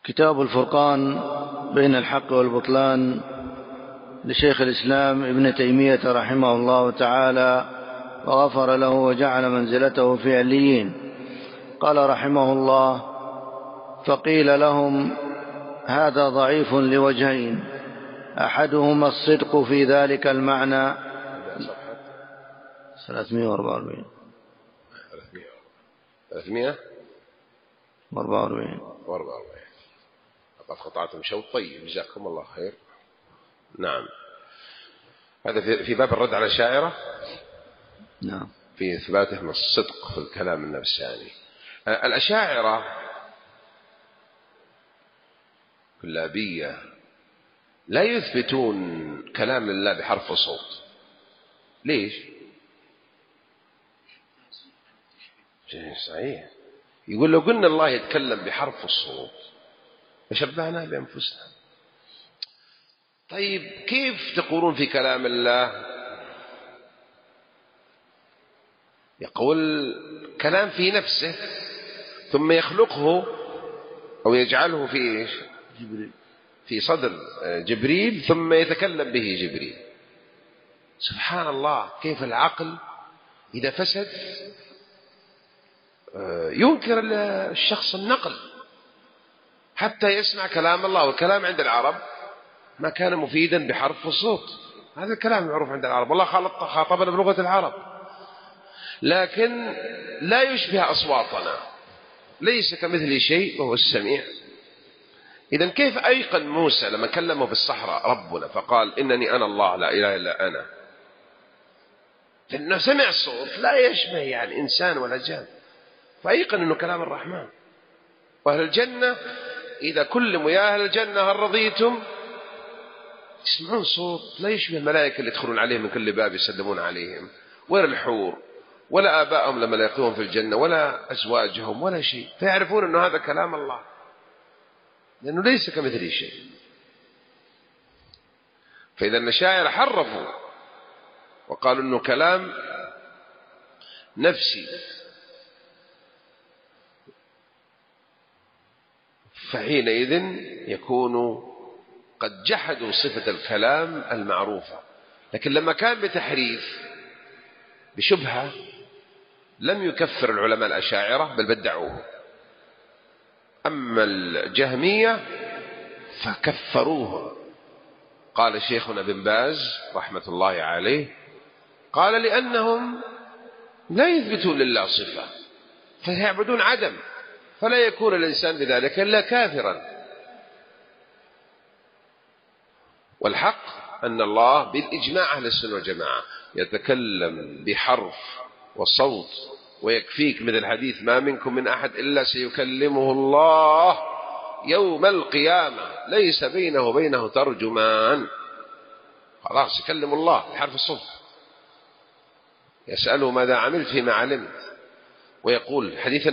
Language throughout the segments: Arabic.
كتاب الفرقان بين الحق والبطلان لشيخ الإسلام ابن تيمية رحمه الله تعالى وغفر له وجعل منزلته في عليين. قال رحمه الله: فقيل لهم: هذا ضعيف لوجهين، أحدهما الصدق في ذلك المعنى. 344 لقد قطعتم شوط طيب، جزاكم الله خير. نعم، هذا في باب الرد على الأشاعرة. نعم، في إثباتهم الصدق في الكلام النفساني. الأشاعرة كلابية لا يثبتون كلام الله بحرف وصوت. ليش؟ صحيح، يقول لو قلنا الله يتكلم بحرف الصوت فشبهنا بأنفسنا. طيب كيف تقولون في كلام الله يقول كلام في نفسه ثم يخلقه أو يجعله في إيش؟ في صدر جبريل ثم يتكلم به جبريل؟ سبحان الله، كيف العقل إذا فسد ينكر الشخص النقل حتى يسمع كلام الله. والكلام عند العرب ما كان مفيدا بحرف الصوت، هذا الكلام معروف عند العرب، والله خاطبنا بلغة العرب، لكن لا يشبه أصواتنا، ليس كمثل شيء وهو السميع. إذن كيف أيقن موسى لما كلمه بالصحراء ربنا فقال: إنني أنا الله لا إله إلا أنا؟ لأنه سمع الصوت لا يشبه يعني إنسان ولا جان، فأيقن أنه كلام الرحمن. وأهل الجنة إذا كلموا: يا أهل الجنة هل رضيتم؟ يسمعون صوت لا يشبه الملائكة اللي يدخلون عليهم من كل باب يسلمون عليهم، ولا الحور، ولا آبائهم لما يلقون في الجنة، ولا أزواجهم، ولا شيء، فيعرفون أنه هذا كلام الله لأنه ليس كمثله شيء. فإذا الأشاعرة حرفوا وقالوا أنه كلام نفسي، فحينئذ يكون قد جحدوا صفة الكلام المعروفة. لكن لما كان بتحريف بشبهة لم يكفر العلماء الأشاعرة بل بدعوه. أما الجهمية فكفروه. قال شيخنا بن باز رحمة الله عليه، قال: لأنهم لا يثبتون لله صفة فيعبدون عدم، فلا يكون الإنسان بذلك إلا كافرا. والحق أن الله بالإجماع أهل السنة والجماعة يتكلم بحرف وصوت ويكفيك من الحديث: ما منكم من أحد إلا سيكلمه الله يوم القيامة ليس بينه وبينه ترجمان. خلاص يكلم الله بحرف الصوت، يسأله: ماذا عملت فيما علمت؟ ويقول حديث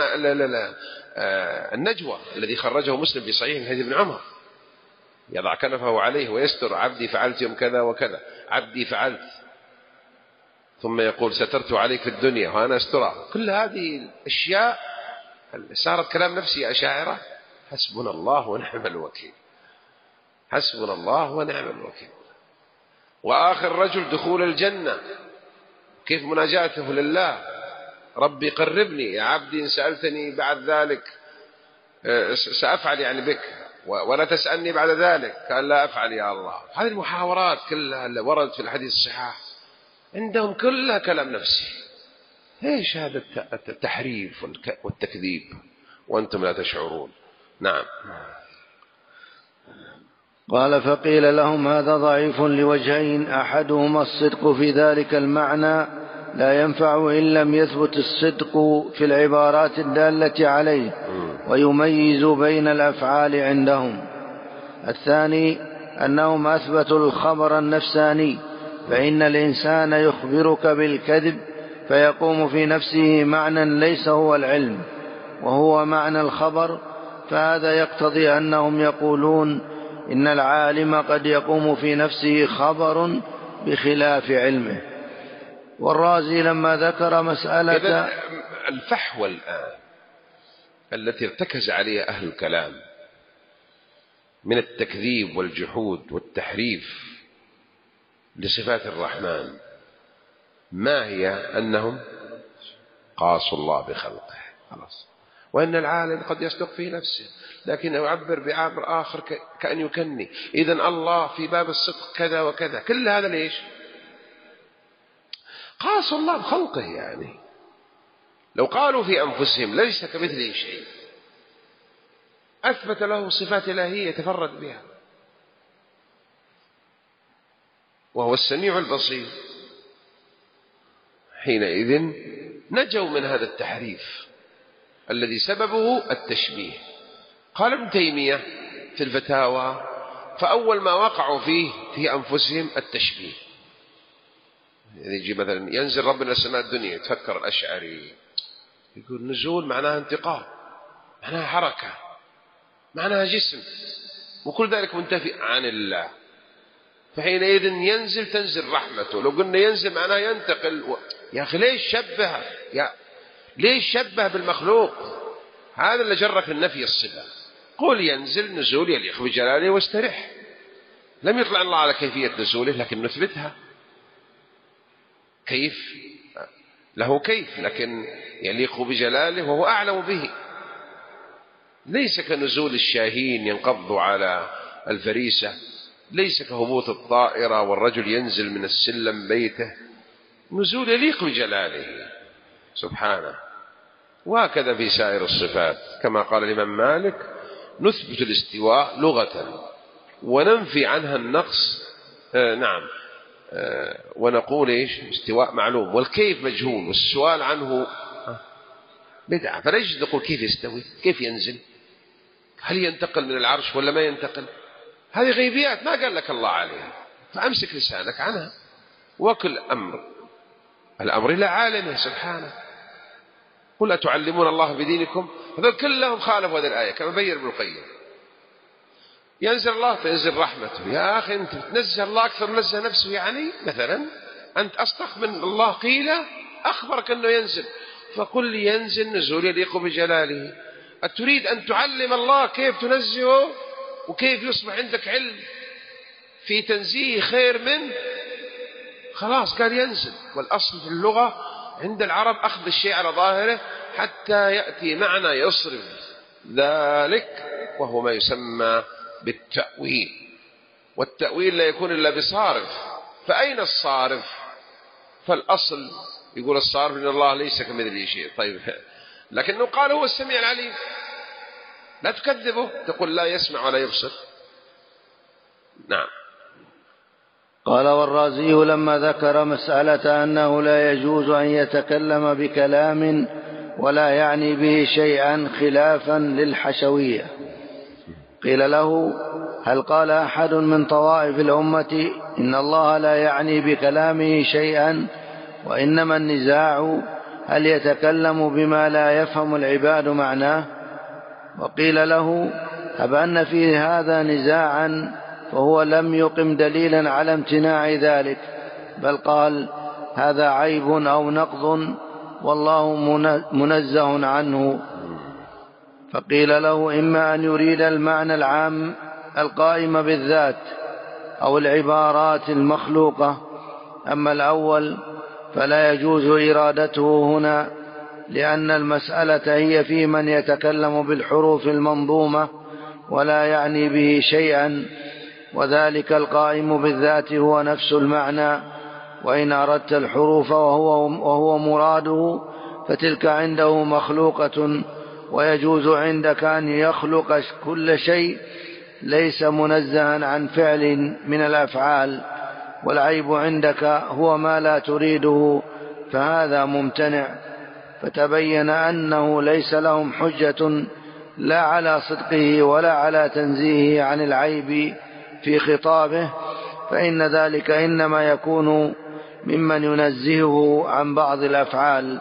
النجوى الذي خرجه مسلم في صحيح حديث ابن عمر: يضع كنفه عليه ويستر: عبدي فعلت يوم كذا وكذا، عبدي فعلت، ثم يقول: سترت عليك في الدنيا وأنا أسترها. كل هذه الأشياء صارت كلام نفسي يا أشاعرة. حسبنا الله ونعم الوكيل، حسبنا الله ونعم الوكيل. وآخر رجل دخول الجنة كيف مناجاته لله: ربي قربني يا عبدي إن سألتني بعد ذلك سأفعل يعني بك، ولا تسألني بعد ذلك قال لا أفعل يا الله. هذه المحاورات كلها اللي وردت في الحديث الصحاح عندهم كلها كلام نفسي. ايش هذا التحريف والتكذيب وأنتم لا تشعرون؟ نعم. قال: فقيل لهم: هذا ضعيف لوجهين، أحدهما الصدق في ذلك المعنى لا ينفع إن لم يثبت الصدق في العبارات الدالة عليه ويميز بين الأفعال عندهم. الثاني أنهم أثبتوا الخبر النفساني، فإن الإنسان يخبرك بالكذب فيقوم في نفسه معنى ليس هو العلم وهو معنى الخبر، فهذا يقتضي أنهم يقولون إن العالم قد يقوم في نفسه خبر بخلاف علمه. والرازي لما ذكر مسألة الفحوى الآن التي ارتكز عليها أهل الكلام من التكذيب والجحود والتحريف لصفات الرحمن ما هي؟ أنهم قاسوا الله بخلقه خلاص. وإن العالم قد يصدق في نفسه لكن يعبر بعبر آخر كأن يكني. إذن الله في باب الصدق كذا وكذا. كل هذا ليش؟ قاسوا الله بخلقه. يعني لو قالوا في أنفسهم ليس كمثله شيء أثبت له صفات إلهية يتفرد بها، وهو السميع البصير. حينئذ نجوا من هذا التحريف الذي سببه التشبيه. قال ابن تيمية في الفتاوى: فأول ما وقعوا فيه في أنفسهم التشبيه. يجي مثلا ينزل ربنا السماء الدنيا، يتفكر الأشعري يقول نزول معناها انتقال، معناها حركة، معناها جسم، وكل ذلك منتفي عن الله. فحينئذ ينزل تنزل رحمته. لو قلنا ينزل معناه ينتقل. يا أخي ليش شبه؟ ليش شبه بالمخلوق؟ هذا اللي جرك النفي الصفة. قل ينزل نزول يليق بجلاله واسترح. لم يطلع الله على كيفية نزوله لكن نثبتها. كيف؟ له كيف لكن يليق بجلاله وهو أعلم به. ليس كنزول الشاهين ينقض على الفريسة، ليس كهبوط الطائرة والرجل ينزل من السلم بيته. نزول يليق بجلاله سبحانه. وهكذا في سائر الصفات كما قال الإمام مالك: نثبت الاستواء لغة وننفي عنها النقص. ونقول إيش؟ استواء معلوم والكيف مجهول والسؤال عنه بدعة. فليش نقول كيف يستوي، كيف ينزل، هل ينتقل من العرش ولا ما ينتقل؟ هذه غيبيات ما قال لك الله عليها، فأمسك لسانك عنها. وكل الأمر إلى عالمه سبحانه. قل أتعلمون الله بدينكم؟ هذول كلهم خالفوا هذه الآية كما بين ابن القيم. ينزل الله تنزل رحمته. يا أخي أنت تنزه الله أكثر من نزه نفسه. يعني مثلا أنت أصدق من الله قيل أخبرك أنه ينزل، فقل ينزل نزول يليق بجلاله. أتريد أن تعلم الله كيف تنزهه وكيف يصبح عندك علم في تنزيه خير منه؟ خلاص قال ينزل. والأصل في اللغة عند العرب أخذ الشيء على ظاهره حتى يأتي معنى يصرف ذلك، وهو ما يسمى بالتأويل. والتأويل لا يكون إلا بصارف. فأين الصارف؟ فالأصل يقول الصارف إن الله ليس كمثله شيء. طيب لكنه قال هو السميع العليم، لا تكذبه، تقول لا يسمع ولا يبصر. نعم. قال: والرازي لما ذكر مسألة أنه لا يجوز أن يتكلم بكلام ولا يعني به شيئا خلافا للحشوية، قيل له: هل قال أحد من طوائف الأمة إن الله لا يعني بكلامه شيئا، وإنما النزاع هل يتكلم بما لا يفهم العباد معناه؟ وقيل له: هب أن في هذا نزاعا فهو لم يقم دليلا على امتناع ذلك، بل قال هذا عيب أو نقض والله منزه عنه. فقيل له: إما أن يريد المعنى العام القائم بالذات أو العبارات المخلوقة، أما الأول فلا يجوز إرادته هنا، لأن المسألة هي في من يتكلم بالحروف المنظومة ولا يعني به شيئا، وذلك القائم بالذات هو نفس المعنى. وإن أردت الحروف وهو مراده فتلك عنده مخلوقة، ويجوز عندك أن يخلق كل شيء ليس منزها عن فعل من الأفعال، والعيب عندك هو ما لا تريده، فهذا ممتنع. فتبين أنه ليس لهم حجة لا على صدقه ولا على تنزيهه عن العيب في خطابه، فإن ذلك إنما يكون ممن ينزهه عن بعض الأفعال.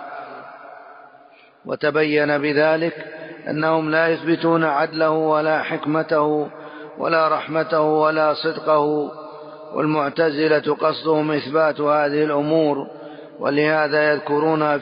وتبين بذلك أنهم لا يثبتون عدله ولا حكمته ولا رحمته ولا صدقه، والمعتزلة قصدهم إثبات هذه الأمور، ولهذا يذكرونها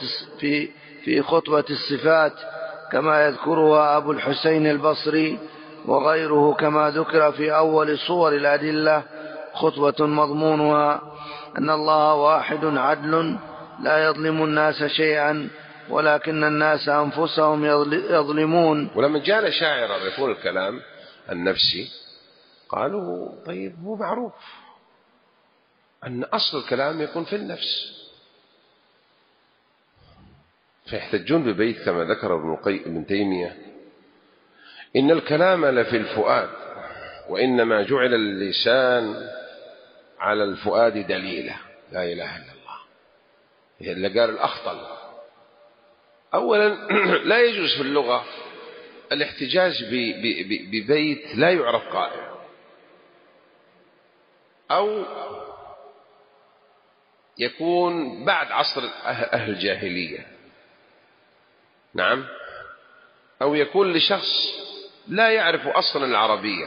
في خطبة الصفات كما يذكرها أبو الحسين البصري وغيره كما ذكر في أول صور الأدلة خطبة مضمونها أن الله واحد عدل لا يظلم الناس شيئا ولكن الناس أنفسهم يظلمون. ولما جاء شاعر يقول الكلام النفسي قالوا طيب هو معروف أن أصل الكلام يكون في النفس، فيحتجون ببيت كما ذكر ابن تيمية إن الكلام لفي الفؤاد وإنما جعل اللسان على الفؤاد دليلا. لا إله إلا الله. اللي قال الأخطل أولا لا يجوز في اللغة الاحتجاج ببيت لا يعرف قائل أو يكون بعد عصر أهل الجاهلية، نعم، أو يكون لشخص لا يعرف أصلا العربية،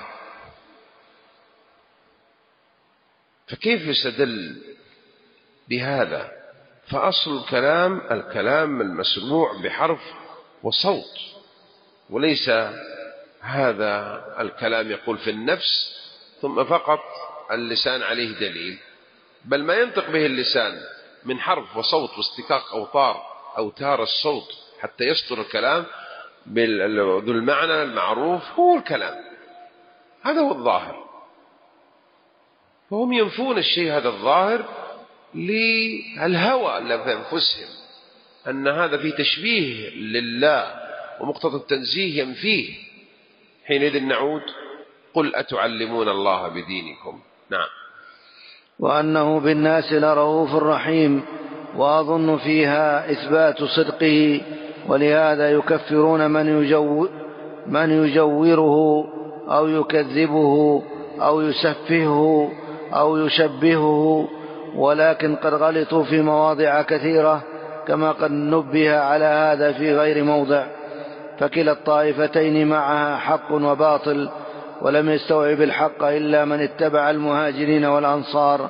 فكيف يستدل بهذا؟ فأصل الكلام المسموع بحرف وصوت، وليس هذا الكلام يقول في النفس ثم فقط اللسان عليه دليل، بل ما ينطق به اللسان من حرف وصوت واستكاك أوتار الصوت حتى يصدر الكلام ذو المعنى المعروف هو الكلام، هذا هو الظاهر. فهم ينفون الشيء هذا الظاهر للهوى اللي في أنفسهم أن هذا فيه تشبيه لله ومقتضى التنزيه ينفيه. حينئذ نعود قل أتعلمون الله بدينكم. نعم. وأنه بالناس لرؤوف رحيم، وأظن فيها إثبات صدقه، ولهذا يكفرون من يجوره أو يكذبه أو يسفهه أو يشبهه، ولكن قد غلطوا في مواضع كثيرة كما قد نبه على هذا في غير موضع، فكلا الطائفتين معها حق وباطل، ولم يستوعب الحق إلا من اتبع المهاجرين والأنصار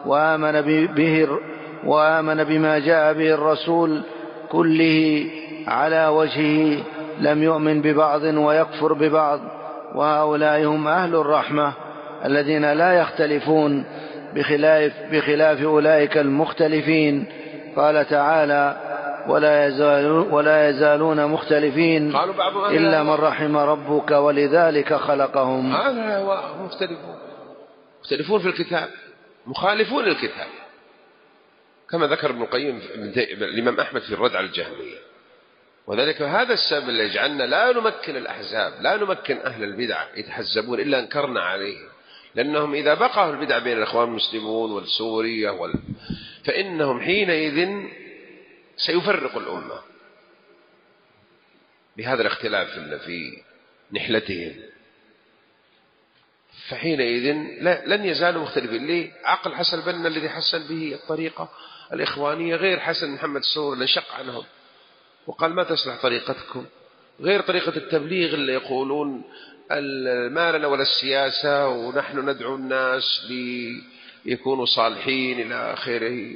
وآمن بما جاء به الرسول كله على وجهه، لم يؤمن ببعض ويكفر ببعض، وهؤلاء هم أهل الرحمة الذين لا يختلفون بخلاف أولئك المختلفين. قال تعالى ولا يزالون مختلفين إلا من رحم ربك ولذلك خلقهم. هذا هو مختلفون في الكتاب، مخالفون الكتاب، كما ذكر ابن القيم الإمام أحمد في الرد على الجهمية. وذلك هذا السبب اللي يجعلنا لا نمكن الأحزاب، لا نمكن أهل البدع يتحزبون إلا أنكرنا عليهم، لأنهم إذا بقوا البدع بين الإخوان المسلمون والسورية فإنهم حينئذ سيفرق الأمة بهذا الاختلاف في نحلتهم، فحينئذ لن يزالوا مختلفين. ليه؟ عقل حسن البنا الذي حسن به الطريقة الإخوانية غير حسن محمد السور اللي انشق عنهم وقال ما تصلح طريقتكم، غير طريقة التبليغ اللي يقولون ما لنا ولا السياسة ونحن ندعو الناس ليكونوا صالحين إلى آخره،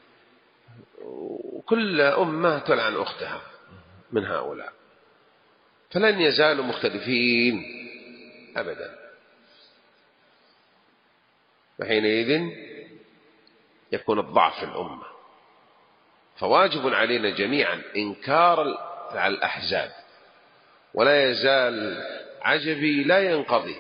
وكل أمة تلعن أختها من هؤلاء، فلن يزالوا مختلفين أبدا. فحينئذ يكون الضعف في الأمة، فواجب علينا جميعا إنكار على الأحزاب، ولا يزال عجبي لا ينقضي.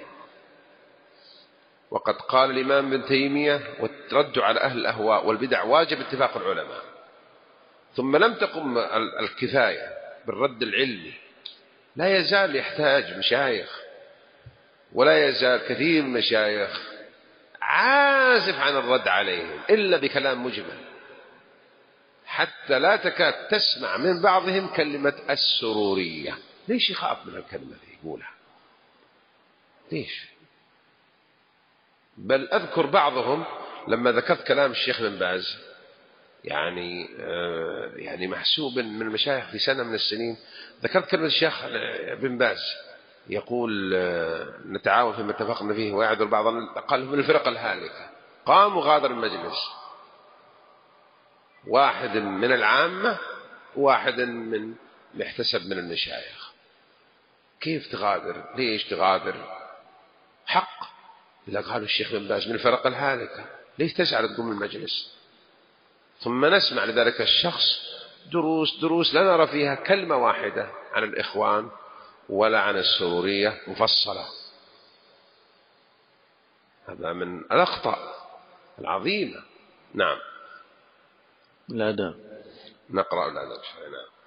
وقد قال الإمام ابن تيمية والرد على أهل الأهواء والبدع واجب اتفاق العلماء، ثم لم تقم الكفاية بالرد العلمي، لا يزال يحتاج مشايخ، ولا يزال كثير من المشايخ عازف عن الرد عليهم إلا بكلام مجمل، حتى لا تكاد تسمع من بعضهم كلمة السرورية. ليش يخاف من الكلمة ذي يقولها؟ ليش؟ بل أذكر بعضهم لما ذكرت كلام الشيخ بن باز، يعني محسوب من المشايخ في سنة من السنين، ذكرت كلمة الشيخ بن باز يقول نتعاون فيما اتفقنا فيه ويعذر بعضنا، قال من الفرق الهالكة. قام وغادر المجلس، واحد من العامة وواحد من محتسب من المشايخ، كيف تغادر؟ ليش تغادر؟ حق. إذا قالوا الشيخ بن باز من الفرق الهالكة، ليش تسعى تقوم المجلس؟ ثم نسمع لذلك الشخص دروس لا نرى فيها كلمة واحدة عن الإخوان ولا عن السرورية مفصلة. هذا من الأخطاء العظيمة. نعم. الأداء. نقرأ الأداء. نعم.